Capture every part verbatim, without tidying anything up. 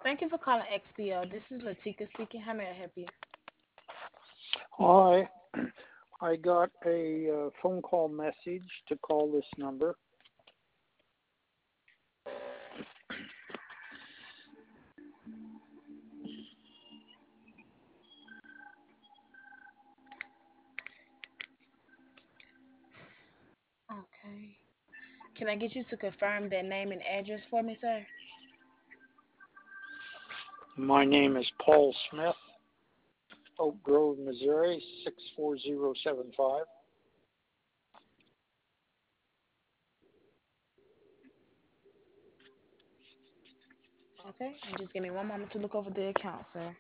Thank you for calling X P L. This is Latika speaking. How may I help you? Hi, I got a uh, phone call message to call this number. Okay. Can I get you to confirm that name and address for me, sir? My name is Paul Smith, Oak Grove, Missouri, six four zero seven five. Okay. And just give me one moment to look over the account, sir.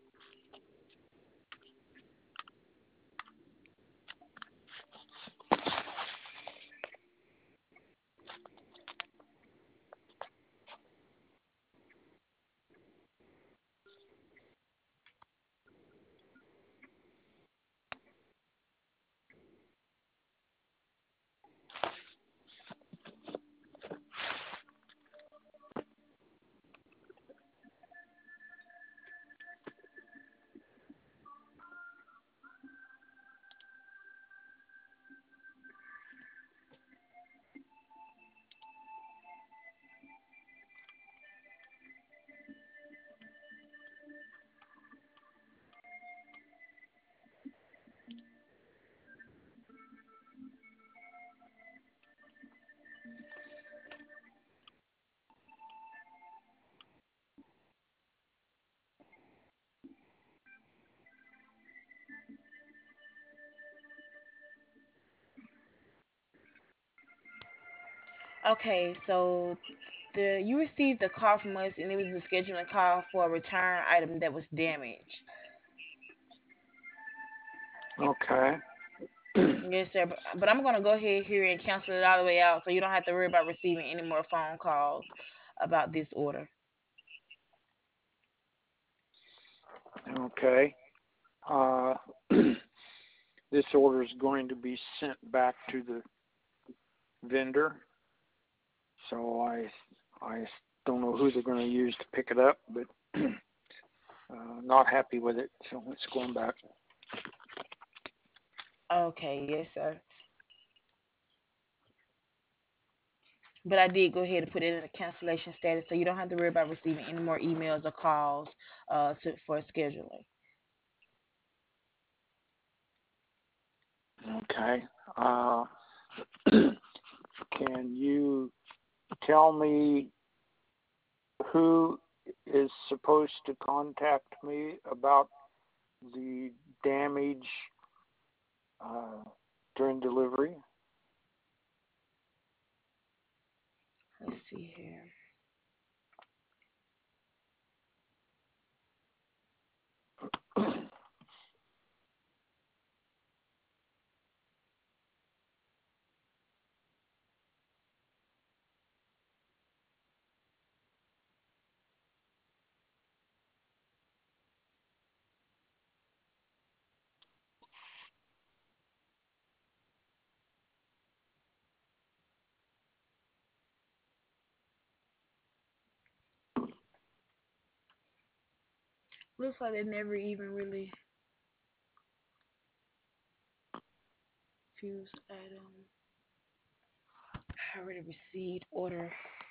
Okay, so the you received a call from us and it was a scheduling call for a return item that was damaged. Okay, Yes, sir. But, but I'm gonna go ahead here and cancel it all the way out so you don't have to worry about receiving any more phone calls about this order. okay. Uh, this order is going to be sent back to the vendor, so I I don't know who they're going to use to pick it up, but uh, not happy with it, so it's going back. Okay, yes, sir. But I did go ahead and put it in a cancellation status, so you don't have to worry about receiving any more emails or calls uh to, for scheduling. Okay. Uh, can you tell me who is supposed to contact me about the damage uh, during delivery? Let's see here. Looks like they never even really fused item. I already received order.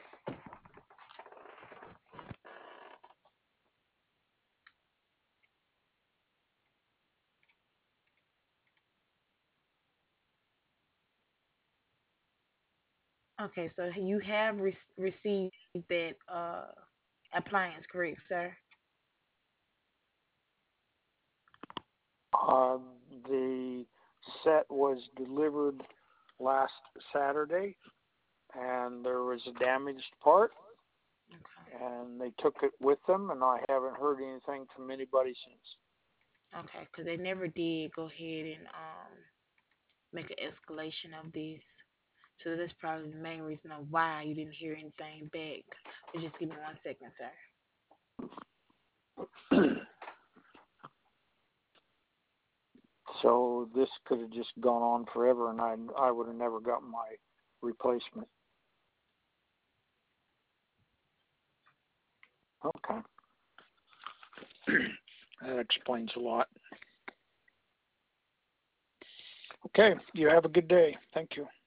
Okay, so you have re- received that uh appliance, correct, sir? Uh, the set was delivered last Saturday, and there was a damaged part, Okay. and they took it with them, and I haven't heard anything from anybody since. Okay, because they never did go ahead and um make an escalation of this. So that's probably the main reason of why you didn't hear anything back. But just give me one second, sir. So this could have just gone on forever, and I I would have never got my replacement. Okay. That explains a lot. Okay, you have a good day. Thank you.